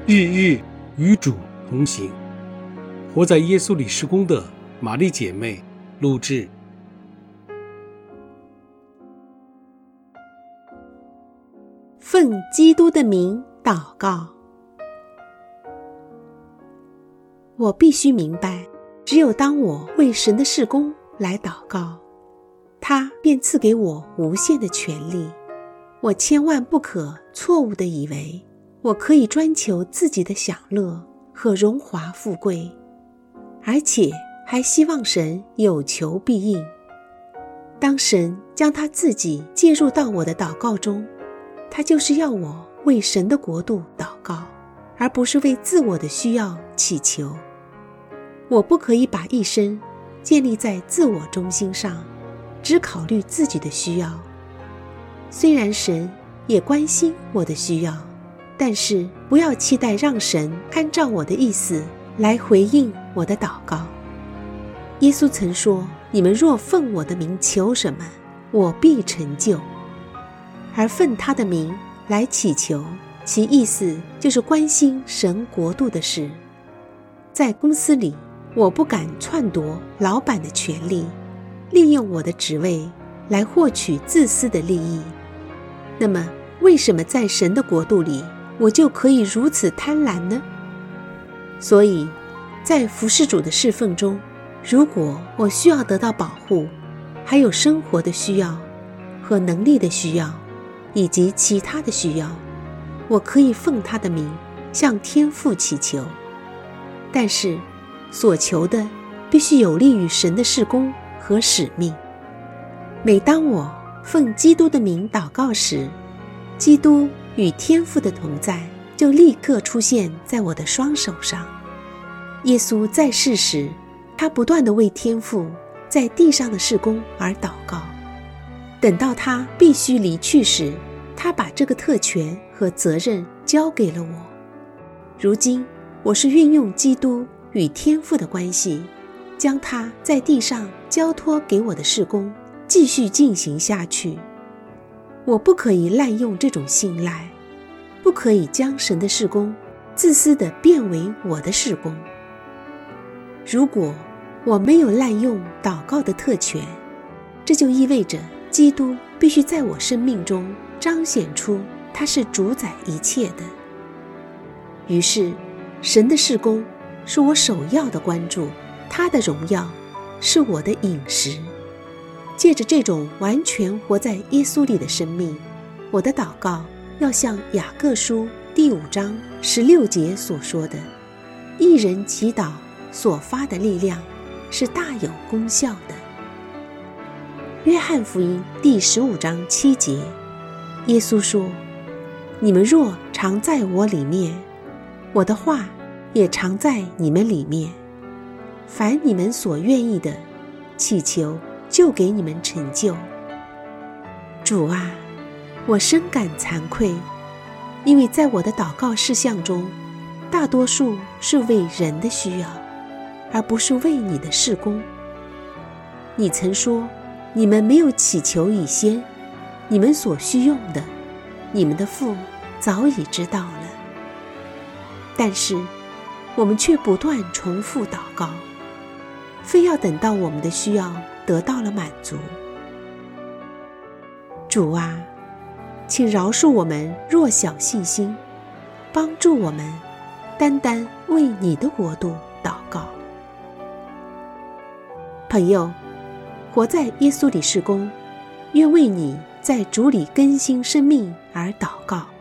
日日与主同行。活在耶稣里事工的玛丽姐妹录制。 奉基督的名祷告。我必须明白，只有当我为神的事工来祷告，他便赐给我无限的权利。我千万不可错误地以为我可以专求自己的享乐和荣华富贵，而且还希望神有求必应。当神将他自己介入到我的祷告中，他就是要我为神的国度祷告，而不是为自我的需要祈求。我不可以把一生建立在自我中心上，只考虑自己的需要。虽然神也关心我的需要，但是不要期待让神按照我的意思来回应我的祷告。耶稣曾说，你们若奉我的名求什么，我必成就。而奉他的名来祈求，其意思就是关心神国度的事。在公司里，我不敢篡夺老板的权利，利用我的职位来获取自私的利益。那么为什么在神的国度里，我就可以如此贪婪呢？所以在服事主的侍奉中，如果我需要得到保护，还有生活的需要和能力的需要，以及其他的需要，我可以奉他的名向天父祈求。但是所求的必须有利于神的事工和使命。每当我奉基督的名祷告时，基督与天父的同在就立刻出现在我的双手上。耶稣在世时，他不断地为天父在地上的事工而祷告。等到他必须离去时，他把这个特权和责任交给了我。如今我是运用基督与天父的关系，将他在地上交托给我的事工继续进行下去。我不可以滥用这种信赖，不可以将神的事工自私地变为我的事工。如果我没有滥用祷告的特权，这就意味着基督必须在我生命中彰显出他是主宰一切的。于是神的事工是我首要的关注，他的荣耀是我的饮食。借着这种完全活在耶稣里的生命，我的祷告要像雅各书第5章16节所说的，一人祈祷所发的力量是大有功效的。约翰福音第15章7节，耶稣说，你们若常在我里面，我的话也常在你们里面，凡你们所愿意的，祈求就给你们成就。主啊，我深感惭愧，因为在我的祷告事项中，大多数是为人的需要，而不是为你的事工。你曾说，你们没有祈求以先，你们所需用的，你们的父早已知道了。但是我们却不断重复祷告，非要等到我们的需要得到了满足。主啊，请饶恕我们弱小信心，帮助我们单单为你的国度祷告。朋友，活在耶稣里事工，愿为你在主里更新生命而祷告。